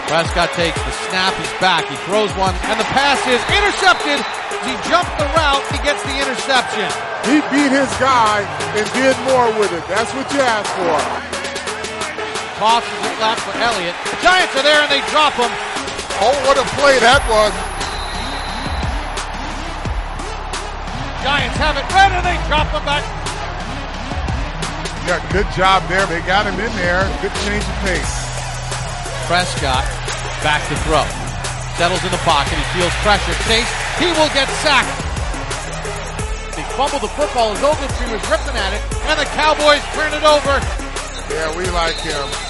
Prescott takes the snap, he's back, he throws one, and the pass is intercepted. He jumped the route, he gets the interception. He beat his guy and did more with it. That's what you asked for. Tosses it left for Elliott. The Giants are there and they drop him. Oh, what a play that was. Giants have it red and they drop him back. Yeah, good job there. They got him in there. Good change of pace. Prescott back to throw. Settles in the pocket. He feels pressure. Chase. He will get sacked. He fumbled the football as Ogletree was ripping at it, and the Cowboys turn it over. Yeah, we like him.